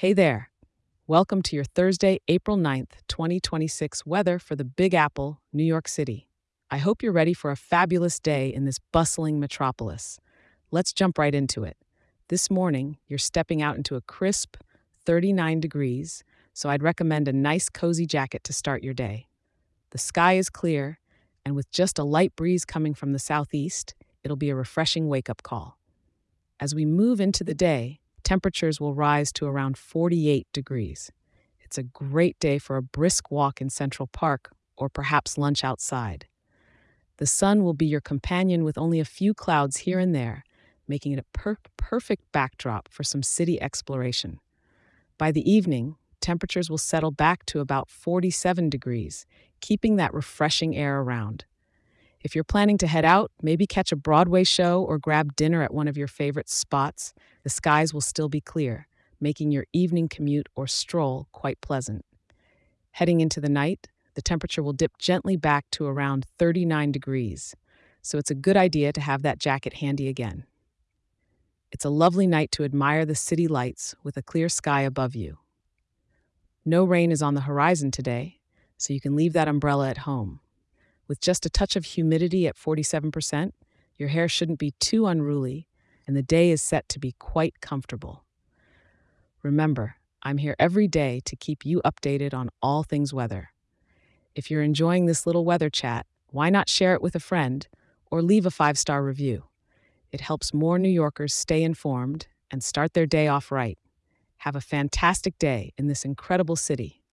Hey there. Welcome to your Thursday, April 9th, 2026 weather for the Big Apple, New York City. I hope you're ready for a fabulous day in this bustling metropolis. Let's jump right into it. This morning, you're stepping out into a crisp 39 degrees, so I'd recommend a nice cozy jacket to start your day. The sky is clear, and with just a light breeze coming from the southeast, it'll be a refreshing wake up call. As we move into the day, temperatures will rise to around 48 degrees. It's a great day for a brisk walk in Central Park or perhaps lunch outside. The sun will be your companion with only a few clouds here and there, making it a perfect backdrop for some city exploration. By the evening, temperatures will settle back to about 47 degrees, keeping that refreshing air around. If you're planning to head out, maybe catch a Broadway show or grab dinner at one of your favorite spots, the skies will still be clear, making your evening commute or stroll quite pleasant. Heading into the night, the temperature will dip gently back to around 39 degrees, so it's a good idea to have that jacket handy again. It's a lovely night to admire the city lights with a clear sky above you. No rain is on the horizon today, so you can leave that umbrella at home. With just a touch of humidity at 47%, your hair shouldn't be too unruly, and the day is set to be quite comfortable. Remember, I'm here every day to keep you updated on all things weather. If you're enjoying this little weather chat, why not share it with a friend or leave a 5-star review? It helps more New Yorkers stay informed and start their day off right. Have a fantastic day in this incredible city.